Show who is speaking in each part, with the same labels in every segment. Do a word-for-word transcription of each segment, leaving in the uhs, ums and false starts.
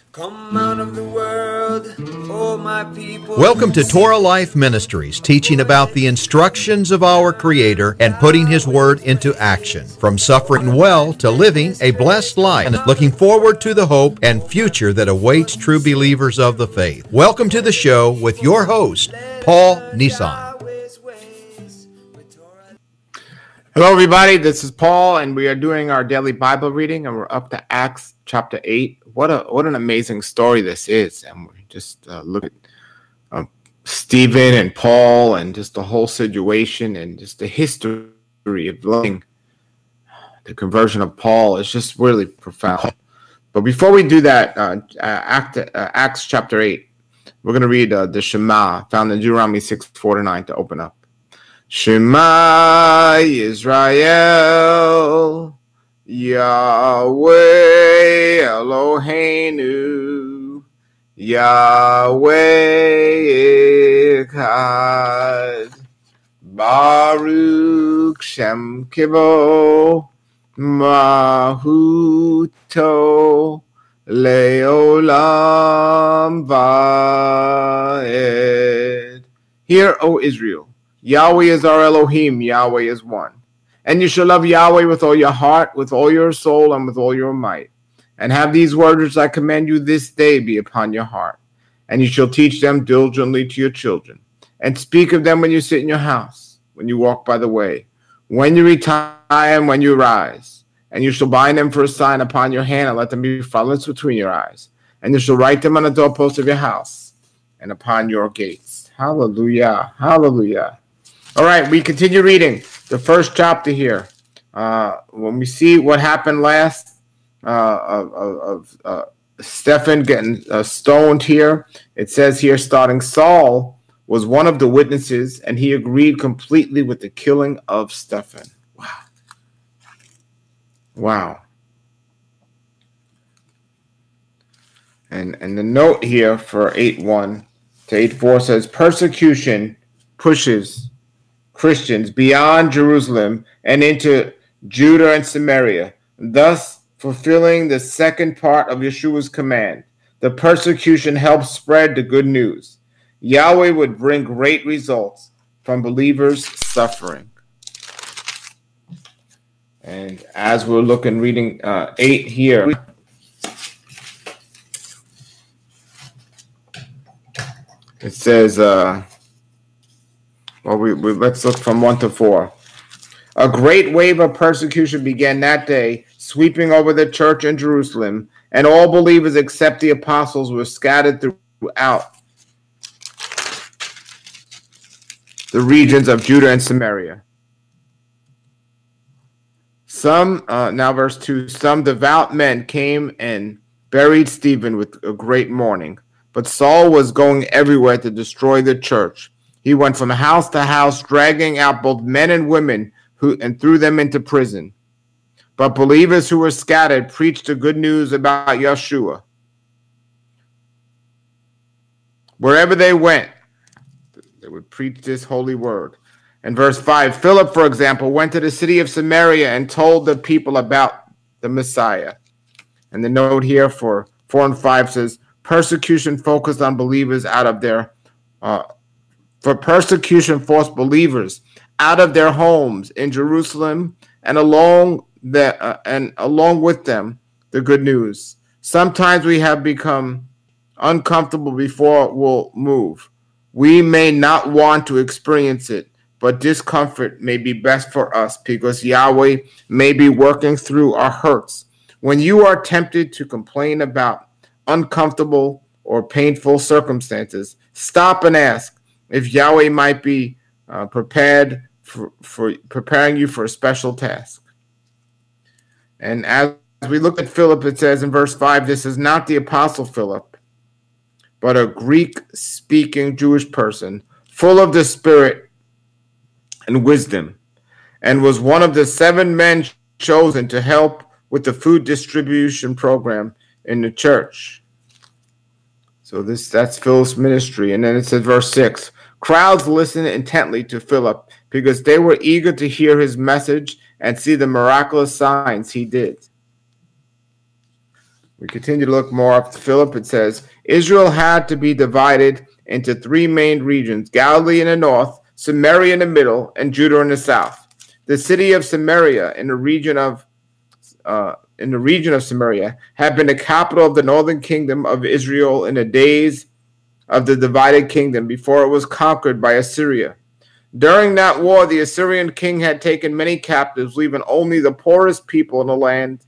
Speaker 1: Come out of the world, oh my people.
Speaker 2: Welcome to Torah Life Ministries, teaching about the instructions of our Creator and putting His Word into action. From suffering well to living a blessed life, and looking forward to the hope and future that awaits true believers of the faith. Welcome to the show with your host, Paul Nissan.
Speaker 3: Hello, everybody. This is Paul, and we are doing our daily Bible reading, and we're up to Acts chapter eight. What a what an amazing story this is! And we just uh, look at uh, Stephen and Paul, and just the whole situation, and just the history of learning the conversion of Paul is just really profound. But before we do that, uh, Act, uh, Acts chapter eight, we're going to read uh, the Shema, found in Deuteronomy six four to nine, to open up. Shema Yisrael, Yahweh Eloheinu, Yahweh Echad, Baruch Shem Kivo, Mahuto, Leolam Vaed. Hear, O Israel, Yahweh is our Elohim, Yahweh is one. And you shall love Yahweh with all your heart, with all your soul, and with all your might. And have these words which I command you this day be upon your heart. And you shall teach them diligently to your children. And speak of them when you sit in your house, when you walk by the way, when you retire and when you rise. And you shall bind them for a sign upon your hand, and let them be frontlets between your eyes. And you shall write them on the doorposts of your house and upon your gates. Hallelujah, hallelujah. All right, we continue reading the first chapter here. Uh, when we see what happened last uh, of, of uh, Stephen getting uh, stoned here, it says here, starting, Saul was one of the witnesses, and he agreed completely with the killing of Stephen. Wow. Wow. And, and the note here for eight one to eight four says, persecution pushes Christians beyond Jerusalem and into Judah and Samaria, thus fulfilling the second part of Yeshua's command. The persecution helps spread the good news. Yahweh would bring great results from believers' suffering. And as we're looking, reading uh, eight here, it says, uh, well, we, we, let's look from one to four. A great wave of persecution began that day, sweeping over the church in Jerusalem, and all believers except the apostles were scattered throughout the regions of Judah and Samaria. Some, uh, now verse two, some devout men came and buried Stephen with a great mourning, but Saul was going everywhere to destroy the church. He went from house to house, dragging out both men and women who and threw them into prison. But believers who were scattered preached the good news about Yeshua. Wherever they went, they would preach this holy word. In verse five, Philip, for example, went to the city of Samaria and told the people about the Messiah. And the note here for four and five says, persecution focused on believers out of their uh, For persecution forced believers out of their homes in Jerusalem, and along the, uh, and along with them the good news. Sometimes we have become uncomfortable before we'll move. We may not want to experience it, but discomfort may be best for us because Yahweh may be working through our hurts. When you are tempted to complain about uncomfortable or painful circumstances, stop and ask if Yahweh might be uh, prepared for, for preparing you for a special task. And as we look at Philip, it says in verse five, this is not the apostle Philip, but a Greek-speaking Jewish person, full of the Spirit and wisdom, and was one of the seven men chosen to help with the food distribution program in the church. So this that's Philip's ministry. And then it says verse six, crowds listened intently to Philip because they were eager to hear his message and see the miraculous signs he did. We continue to look more up to Philip. It says, Israel had to be divided into three main regions, Galilee in the north, Samaria in the middle, and Judah in the south. The city of Samaria in the region of uh, in the region of Samaria had been the capital of the northern kingdom of Israel in the days of the divided kingdom before it was conquered by Assyria. During that war, the Assyrian king had taken many captives, leaving only the poorest people in the land.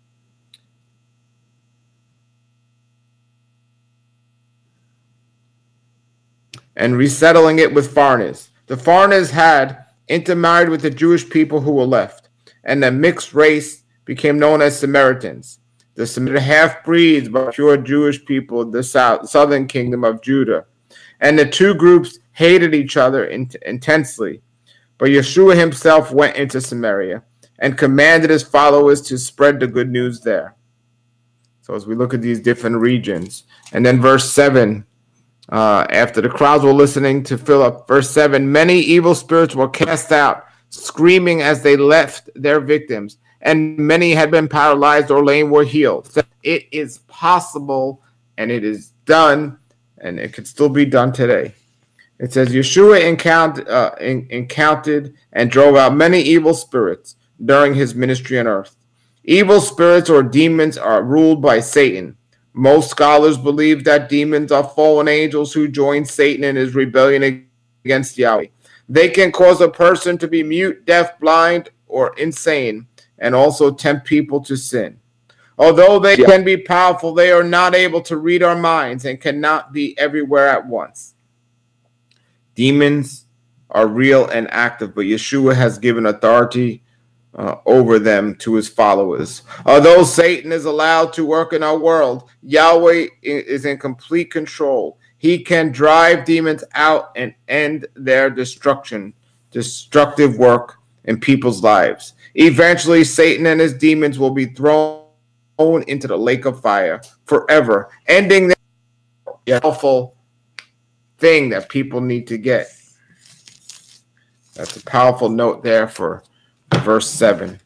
Speaker 3: And resettling it with foreigners. The foreigners had intermarried with the Jewish people who were left, and the mixed race became known as Samaritans. The Samaritan half-breeds but pure Jewish people of the south, southern kingdom of Judah. And the two groups hated each other in, intensely. But Yeshua himself went into Samaria and commanded his followers to spread the good news there. So as we look at these different regions, and then verse seven, uh, after the crowds were listening to Philip, verse seven, many evil spirits were cast out, screaming as they left their victims, and many had been paralyzed or lame were healed. So it is possible, and it is done, and it can still be done today. It says, Yeshua encountered, uh, en- encountered and drove out many evil spirits during his ministry on earth. Evil spirits or demons are ruled by Satan. Most scholars believe that demons are fallen angels who join Satan in his rebellion against Yahweh. They can cause a person to be mute, deaf, blind, or insane, and also tempt people to sin. Although they can be powerful, they are not able to read our minds and cannot be everywhere at once. Demons are real and active, but Yeshua has given authority uh, over them to his followers. Although Satan is allowed to work in our world, Yahweh is in complete control. He can drive demons out and end their destruction, destructive work in people's lives. Eventually, Satan and his demons will be thrown into the lake of fire forever, ending the powerful thing that people need to get. That's a powerful note there for verse seven.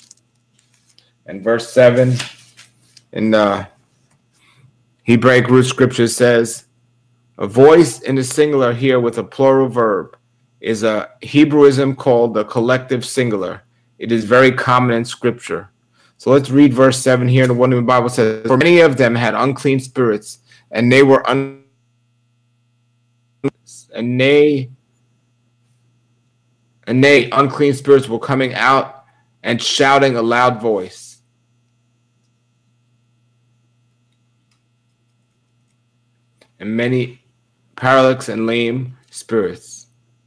Speaker 3: And verse seven in the Hebraic root scripture says, a voice in the singular here with a plural verb is a Hebrewism called the collective singular. It is very common in scripture. So let's read verse seven here. The one in the Bible says, for many of them had unclean spirits, and they were un- and they and they unclean spirits were coming out and shouting a loud voice. And many paralytics and lame spirits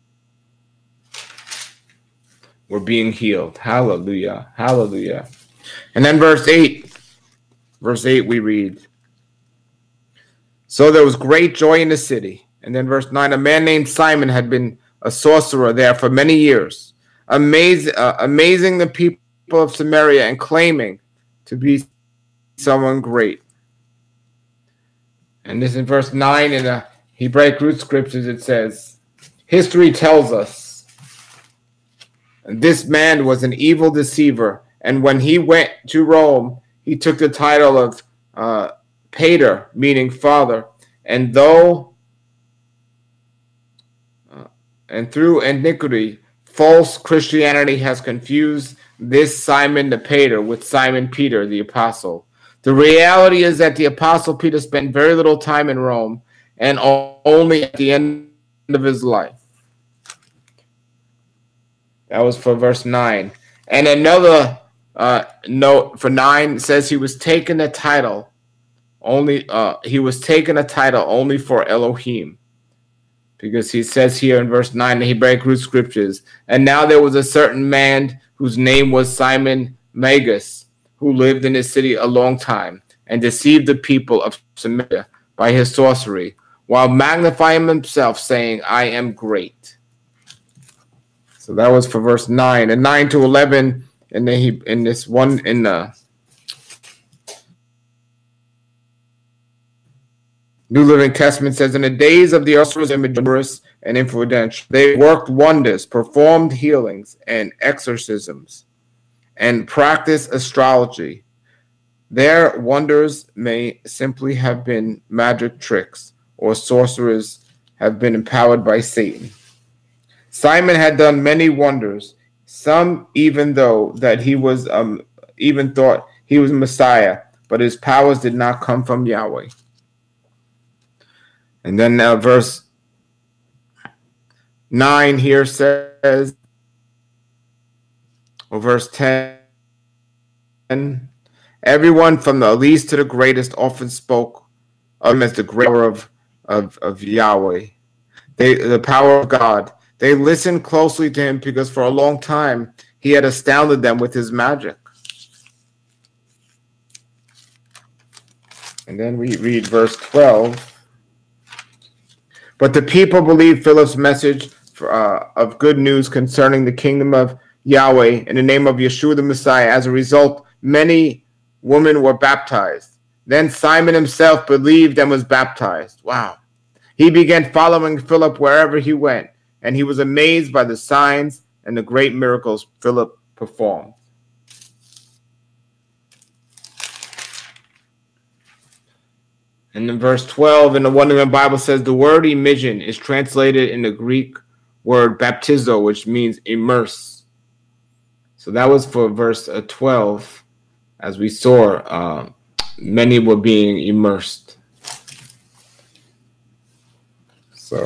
Speaker 3: were being healed. Hallelujah. Hallelujah. And then verse eight. Verse eight we read, so there was great joy in the city. And then verse nine, a man named Simon had been a sorcerer there for many years, amazing, uh, amazing the people of Samaria and claiming to be someone great. And this in verse nine in the Hebraic root scriptures, it says, history tells us this man was an evil deceiver, and when he went to Rome, he took the title of uh, Pater, meaning father, and though uh, and through iniquity, false Christianity has confused this Simon the Pater with Simon Peter the apostle. The reality is that the apostle Peter spent very little time in Rome, and only at the end of his life. That was for verse nine. And another uh, note for nine says he was taken a title only. Uh, he was taken a title only for Elohim, because he says here in verse nine, the Hebraic root scriptures, and now there was a certain man whose name was Simon Magus, who lived in his city a long time and deceived the people of Samaria by his sorcery, while magnifying himself, saying, I am great. So that was for verse nine. And nine to eleven in the in this one in the New Living Testament says, in the days of the sorcerers and magicians and influential, they worked wonders, performed healings and exorcisms, and practiced astrology. Their wonders may simply have been magic tricks, or sorcerers have been empowered by Satan. Simon had done many wonders, some even though that he was um even thought he was Messiah, but his powers did not come from Yahweh. And then uh, verse nine here says, or verse ten, everyone from the least to the greatest often spoke of him as the great power of, of, of Yahweh, they, the power of God. They listened closely to him because for a long time he had astounded them with his magic. And then we read verse twelve. But the people believed Philip's message for, uh, of good news concerning the kingdom of Yahweh in the name of Yeshua the Messiah. As a result, many women were baptized. Then Simon himself believed and was baptized. Wow. He began following Philip wherever he went, and he was amazed by the signs and the great miracles Philip performed. And in verse twelve in the Wonderment Bible says the word emission is translated in the Greek word baptizo, which means immerse. So that was for verse uh, twelve. As we saw, uh, many were being immersed. So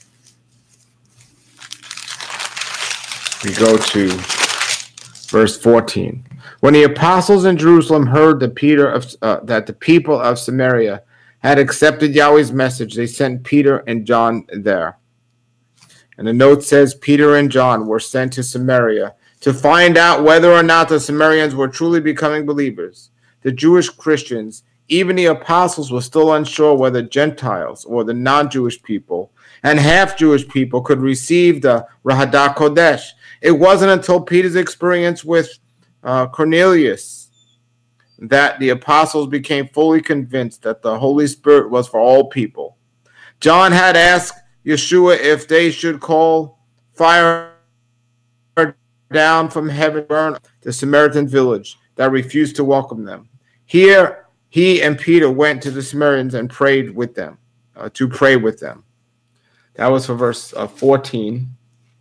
Speaker 3: we go to verse fourteen. When the apostles in Jerusalem heard that Peter of uh, that the people of Samaria had accepted Yahweh's message, they sent Peter and John there. And the note says Peter and John were sent to Samaria to find out whether or not the Samaritans were truly becoming believers. The Jewish Christians, even the apostles, were still unsure whether Gentiles or the non-Jewish people and half-Jewish people could receive the Rahadah Kodesh. It wasn't until Peter's experience with uh, Cornelius that the apostles became fully convinced that the Holy Spirit was for all people. John had asked Yeshua if they should call fire down from heaven to burn the Samaritan village that refused to welcome them. Here, he and Peter went to the Samaritans and prayed with them, uh, to pray with them. That was for verse uh, fourteen.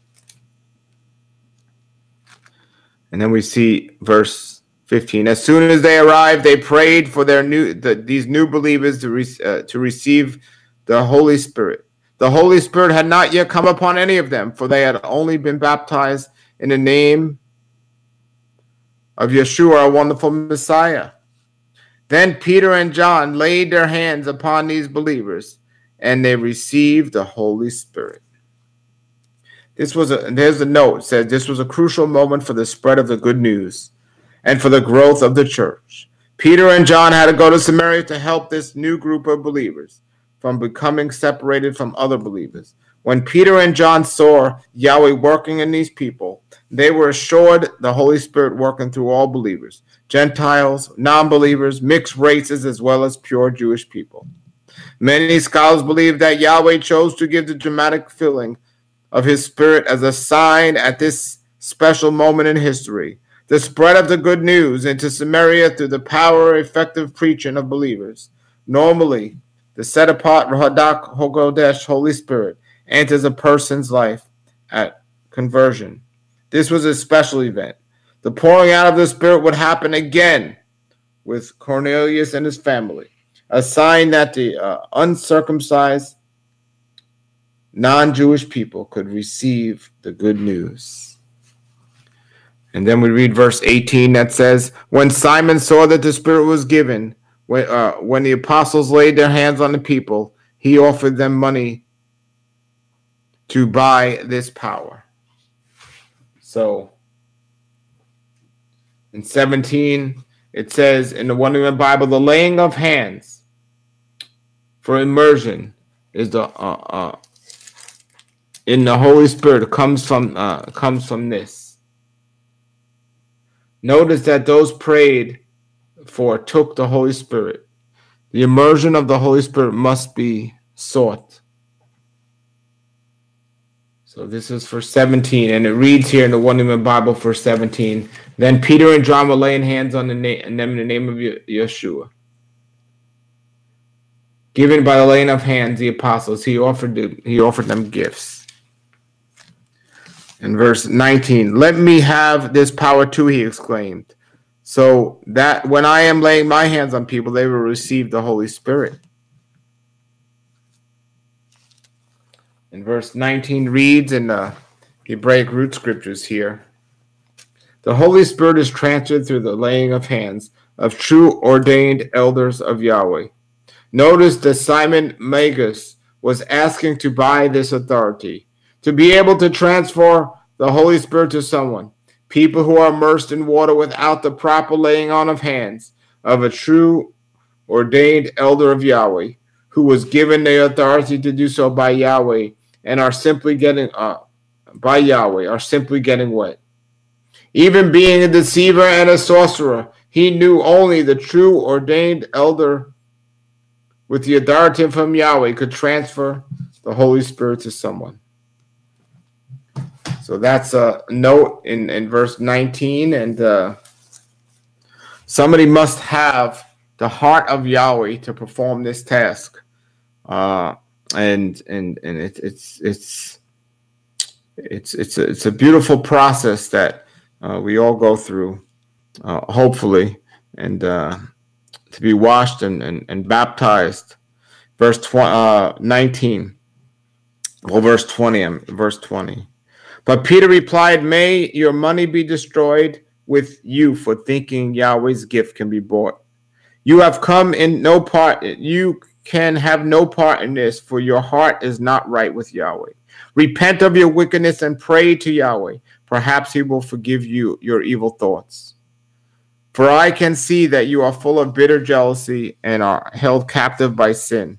Speaker 3: And then we see verse fifteen. As soon as they arrived, they prayed for their new the, these new believers to, re, uh, to receive the Holy Spirit. The Holy Spirit had not yet come upon any of them, for they had only been baptized in the name of Yeshua, our wonderful Messiah. Then Peter and John laid their hands upon these believers, and they received the Holy Spirit. This was a, there's a note, it says this was a crucial moment for the spread of the good news and for the growth of the church. Peter and John had to go to Samaria to help this new group of believers from becoming separated from other believers. When Peter and John saw Yahweh working in these people, they were assured the Holy Spirit working through all believers, Gentiles, non-believers, mixed races, as well as pure Jewish people. Many scholars believe that Yahweh chose to give the dramatic filling of his Spirit as a sign at this special moment in history. The spread of the good news into Samaria through the power and effective preaching of believers. Normally, the set-apart Rahadah Kodesh, Holy Spirit, enters a person's life at conversion. This was a special event. The pouring out of the Spirit would happen again with Cornelius and his family, a sign that the uh, uncircumcised non-Jewish people could receive the good news. And then we read verse eighteen that says, when Simon saw that the Spirit was given, when, uh, when the apostles laid their hands on the people, he offered them money to buy this power. So in seventeen, it says in the Wonderment Bible, the laying of hands for immersion is the uh, uh, in the Holy Spirit comes from uh, comes from this. Notice that those prayed for took the Holy Spirit. The immersion of the Holy Spirit must be sought. So this is for seventeen, and it reads here in the One Newman Bible for seventeen. Then Peter and John were laying hands on the na- them in the name of Ye- Yeshua. Given by the laying of hands, the apostles, he offered them, he offered them gifts. In verse nineteen, let me have this power too, he exclaimed. So that when I am laying my hands on people, they will receive the Holy Spirit. In verse nineteen reads in the Hebraic root scriptures here, the Holy Spirit is transferred through the laying of hands of true ordained elders of Yahweh. Notice that Simon Magus was asking to buy this authority, to be able to transfer the Holy Spirit to someone. People who are immersed in water without the proper laying on of hands of a true ordained elder of Yahweh, who was given the authority to do so by Yahweh, and are simply getting uh, by Yahweh, are simply getting wet. Even being a deceiver and a sorcerer, he knew only the true ordained elder with the authority from Yahweh could transfer the Holy Spirit to someone. So that's a note in, in verse nineteen. And uh, somebody must have the heart of Yahweh to perform this task. Uh, and and and it, it's it's it's it's a, it's a beautiful process that uh, we all go through, uh, hopefully, and uh, to be washed and, and, and baptized. Verse tw- uh, nineteen. Well, verse twenty. Um, verse twenty. But Peter replied, may your money be destroyed with you for thinking Yahweh's gift can be bought. You have come in no part, you can have no part in this, for your heart is not right with Yahweh. Repent of your wickedness and pray to Yahweh. Perhaps he will forgive you your evil thoughts. For I can see that you are full of bitter jealousy and are held captive by sin.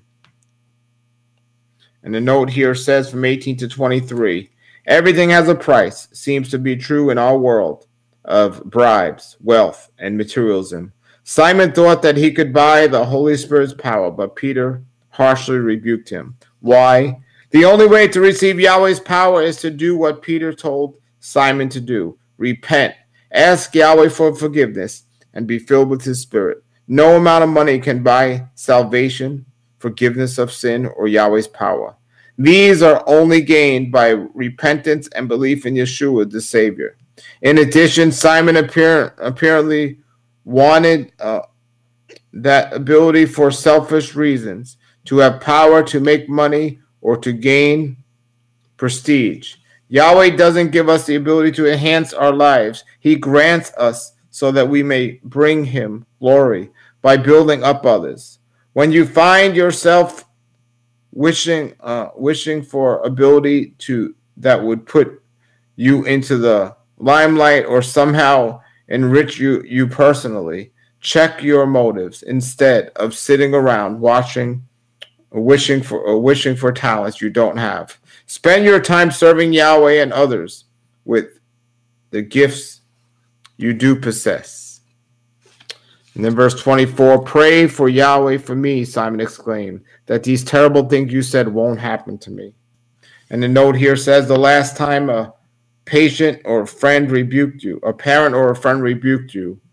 Speaker 3: And the note here says from eighteen to twenty-three, everything has a price, seems to be true in our world of bribes, wealth, and materialism. Simon thought that he could buy the Holy Spirit's power, but Peter harshly rebuked him. Why? The only way to receive Yahweh's power is to do what Peter told Simon to do. Repent, ask Yahweh for forgiveness, and be filled with his Spirit. No amount of money can buy salvation, forgiveness of sin, or Yahweh's power. These are only gained by repentance and belief in Yeshua, the Savior. In addition, Simon appear, apparently wanted uh, that ability for selfish reasons, to have power to make money or to gain prestige. Yahweh doesn't give us the ability to enhance our lives. He grants us so that we may bring him glory by building up others. When you find yourself wishing uh, wishing for ability to that would put you into the limelight or somehow enrich you you personally, check your motives instead of sitting around watching or wishing for or wishing for talents you don't have. Spend your time serving Yahweh and others with the gifts you do possess. And then verse twenty-four, pray for Yahweh for me, Simon exclaimed, that these terrible things you said won't happen to me. And the note here says, the last time a patient or a friend rebuked you, a parent or a friend rebuked you,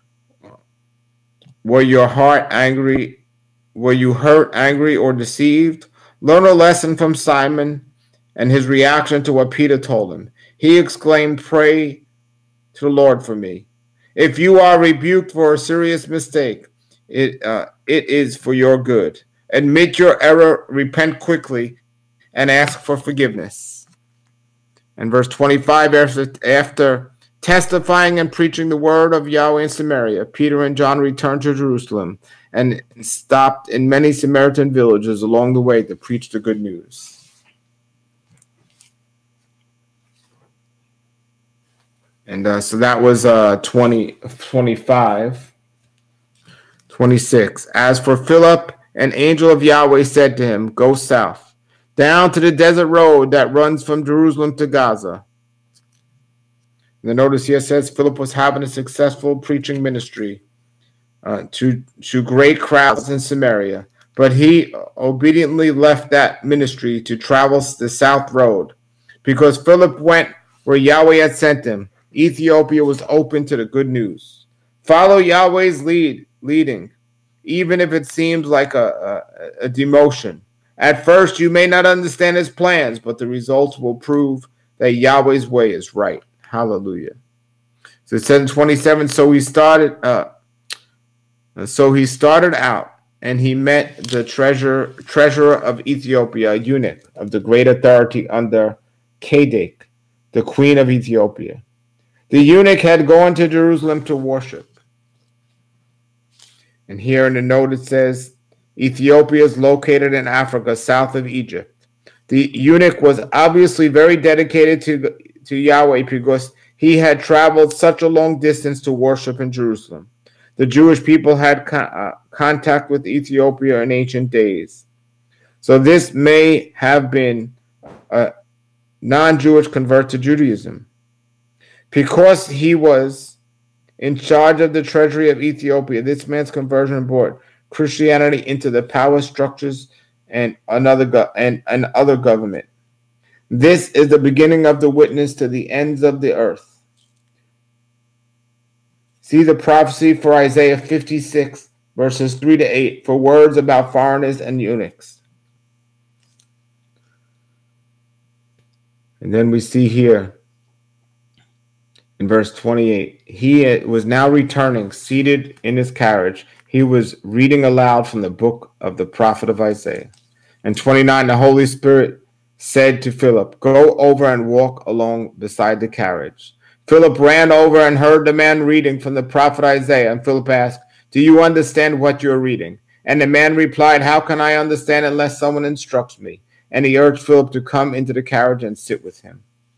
Speaker 3: were your heart angry? Were you hurt, angry, or deceived? Learn a lesson from Simon and his reaction to what Peter told him. He exclaimed, pray to the Lord for me. If you are rebuked for a serious mistake, it uh, it is for your good. Admit your error, repent quickly, and ask for forgiveness. And verse twenty-five, after, after testifying and preaching the word of Yahweh in Samaria, Peter and John returned to Jerusalem and stopped in many Samaritan villages along the way to preach the good news. And uh, so that was uh, twenty, twenty-five. twenty-six. As for Philip, an angel of Yahweh said to him, go south, down to the desert road that runs from Jerusalem to Gaza. And the notice here says Philip was having a successful preaching ministry uh, to, to great crowds in Samaria, but he obediently left that ministry to travel the south road. Because Philip went where Yahweh had sent him, Ethiopia was open to the good news. Follow Yahweh's lead, leading, even if it seems like a, a, a demotion. At first, you may not understand his plans, but the results will prove that Yahweh's way is right. Hallelujah. So it said in twenty-seven, so he started uh, so he started out, and he met the treasurer, treasurer of Ethiopia, a eunuch of the great authority under Kandake, the queen of Ethiopia. The eunuch had gone to Jerusalem to worship. And here in the note it says, Ethiopia is located in Africa, south of Egypt. The eunuch was obviously very dedicated to, to Yahweh because he had traveled such a long distance to worship in Jerusalem. The Jewish people had con- uh, contact with Ethiopia in ancient days. So this may have been a non-Jewish convert to Judaism. Because he was in charge of the treasury of Ethiopia, this man's conversion brought Christianity into the power structures and another go- and, and other government. This is the beginning of the witness to the ends of the earth. See the prophecy for Isaiah fifty-six, verses three to eight, for words about foreigners and eunuchs. And then we see here in verse twenty-eight, he was now returning, seated in his carriage. He was reading aloud from the book of the prophet of Isaiah. And twenty-nine, the Holy Spirit said to Philip, go over and walk along beside the carriage. Philip ran over and heard the man reading from the prophet Isaiah. And Philip asked, do you understand what you're reading? And the man replied, how can I understand unless someone instructs me? And he urged Philip to come into the carriage and sit with him.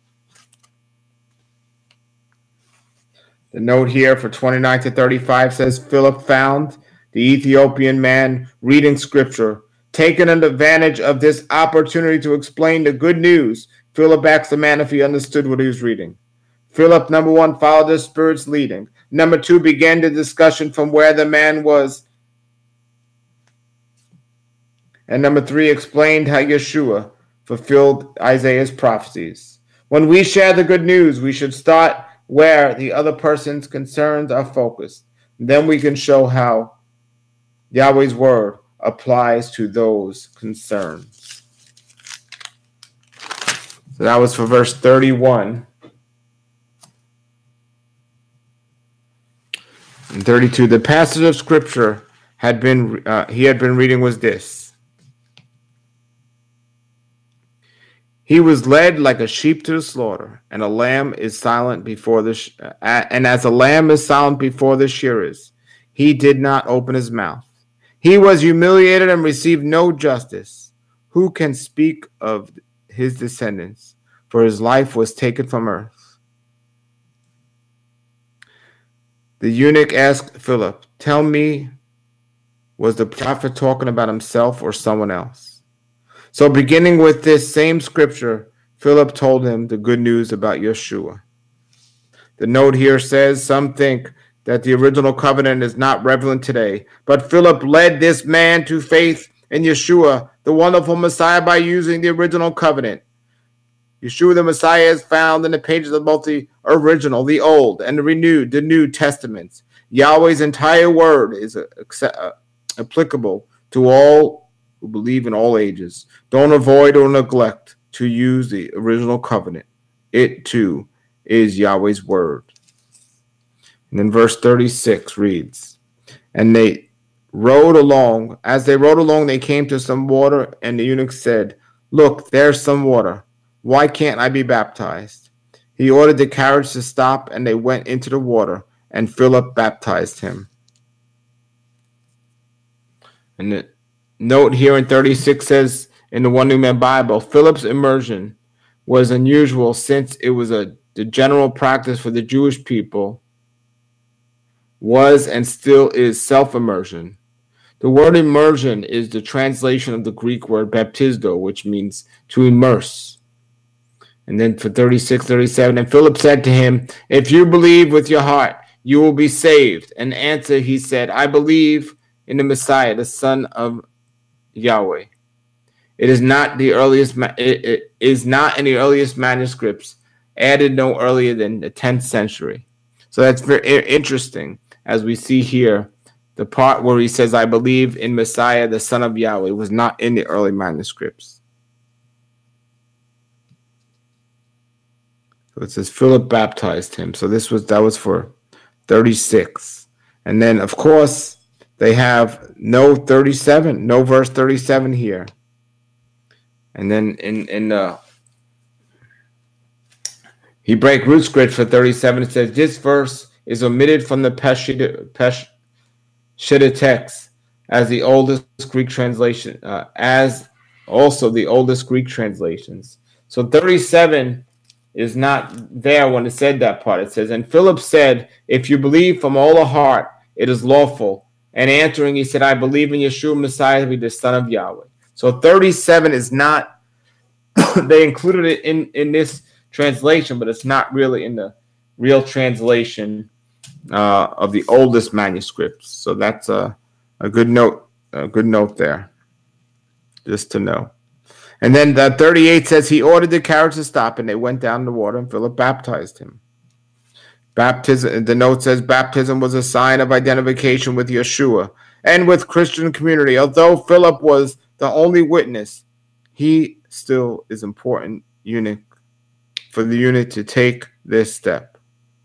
Speaker 3: The note here for twenty-nine to thirty-five says, Philip found the Ethiopian man reading scripture. Taking advantage of this opportunity to explain the good news, Philip asked the man if he understood what he was reading. Philip, number one, followed the Spirit's leading. Number two, began the discussion from where the man was. And number three, explained how Yeshua fulfilled Isaiah's prophecies. When we share the good news, we should start where the other person's concerns are focused. Then we can show how Yahweh's word applies to those concerns. So that was for verse thirty-one. And thirty-two, the passage of scripture had been uh, he had been reading was this. He was led like a sheep to the slaughter, and a lamb is silent before the sh- uh, and as a lamb is silent before the shearers, he did not open his mouth. He was humiliated and received no justice. Who can speak of his descendants? For his life was taken from earth. The eunuch asked Philip, tell me, was the prophet talking about himself or someone else? So beginning with this same scripture, Philip told him the good news about Yeshua. The note here says, some think that the original covenant is not relevant today, but Philip led this man to faith in Yeshua, the wonderful Messiah, by using the original covenant. Yeshua the Messiah is found in the pages of both the original, the old, and the renewed, the New Testaments. Yahweh's entire word is uh, applicable to all who believe in all ages. Don't avoid or neglect to use the original covenant. It too is Yahweh's word. And then verse thirty-six reads, and they rode along. As they rode along, they came to some water, and the eunuch said, look, there's some water. Why can't I be baptized? He ordered the carriage to stop, and they went into the water, and Philip baptized him. And the note here in thirty-six says, in the One New Man Bible, Philip's immersion was unusual since it was a the general practice for the Jewish people was and still is self-immersion. The word immersion is the translation of the Greek word baptizo, which means to immerse. And then for thirty-six, thirty-seven, and Philip said to him, if you believe with your heart, you will be saved. And answer, he said, I believe in the Messiah, the Son of Yahweh. It is not the earliest. Ma- it, it is not in the earliest manuscripts, added no earlier than the tenth century. So that's very interesting, as we see here. The part where he says, "I believe in Messiah, the Son of Yahweh," was not in the early manuscripts. So it says Philip baptized him. So this was that was for thirty-six, and then of course they have no thirty-seven, no verse thirty-seven here. And then in in the Hebraic root script for thirty-seven, it says this verse is omitted from the Peshitta, Peshitta text as the oldest Greek translation, uh, as also the oldest Greek translations. So thirty-seven is not there when it said that part. It says, and Philip said, if you believe from all the heart, it is lawful. And answering, he said, I believe in Yeshua Messiah to be the Son of Yahweh. So thirty-seven is not, they included it in, in this translation, but it's not really in the real translation uh, of the oldest manuscripts. So that's a, a good note, a good note there, just to know. And then the thirty-eight says he ordered the carriage to stop, and they went down the water, and Philip baptized him. Baptism. The note says baptism was a sign of identification with Yeshua and with Christian community. Although Philip was the only witness, he still is important eunuch for the eunuch to take this step.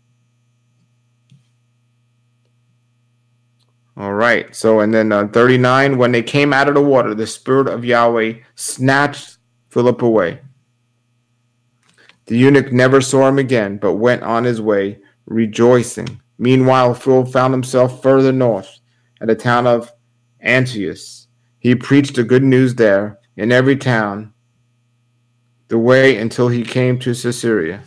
Speaker 3: All right. So, and then uh, thirty-nine, when they came out of the water, the Spirit of Yahweh snatched Philip away. The eunuch never saw him again, but went on his way rejoicing. Meanwhile, Philip found himself further north at the town of Antiochus. He preached the good news there in every town the way until he came to Caesarea.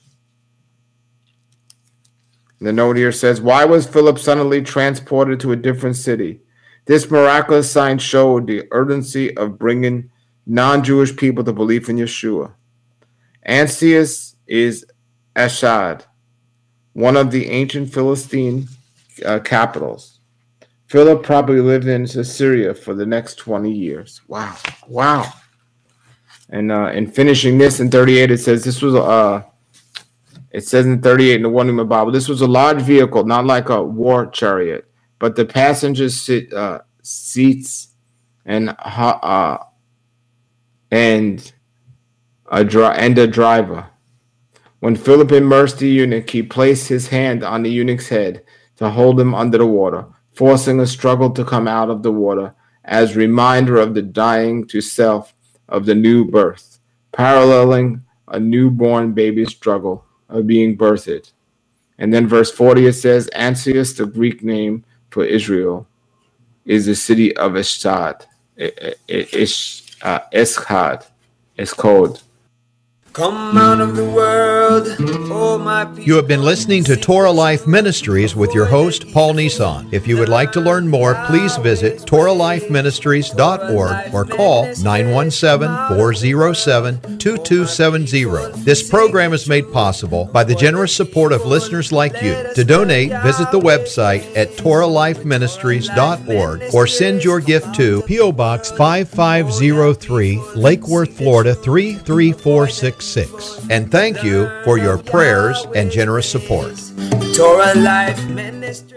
Speaker 3: The note here says, why was Philip suddenly transported to a different city? This miraculous sign showed the urgency of bringing non-Jewish people to belief in Yeshua. Antiochus is Ashdod, one of the ancient Philistine uh, capitals. Philip probably lived in Caesarea for the next twenty years. Wow. Wow. And uh, in finishing this in thirty-eight, it says this was, uh, it says in thirty-eight in the One Human Bible, this was a large vehicle, not like a war chariot, but the passengers sit, uh, seats and uh, and a dri- and a driver. When Philip immersed the eunuch, he placed his hand on the eunuch's head to hold him under the water, forcing a struggle to come out of the water as reminder of the dying to self of the new birth, paralleling a newborn baby's struggle of being birthed. And then verse forty, it says, Antiochus, the Greek name for Israel, is the city of Ashdod. Ish, uh, Eschad. It's called.
Speaker 1: Come out of the world, oh my people.
Speaker 2: You have been listening to Torah Life Ministries with your host, Paul Nissan. If you would like to learn more, please visit torah life ministries dot org or call nine one seven, four oh seven, two two seven zero. This program is made possible by the generous support of listeners like you. To donate, visit the website at torah life ministries dot org or send your gift to P O. Box five five zero three, Lake Worth, Florida three three four six six. And thank you for your prayers and generous support.
Speaker 1: Torah Life Ministry.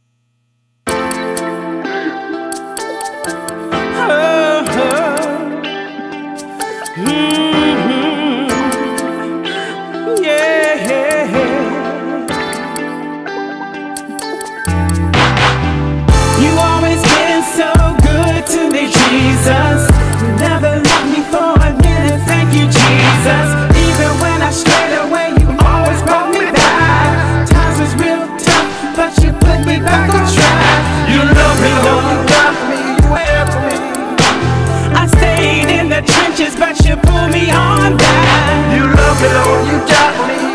Speaker 4: Oh, oh. Mm-hmm. Yeah. You always been so good to me, Jesus. You never left me for a minute. Thank you, Jesus. Even when I strayed away, you always brought me back. Times was real tough, but you put me back on track. You love me, Lord, you got me, you helped me. I stayed in the trenches, but you pulled me on back. You love me, Lord, you got me.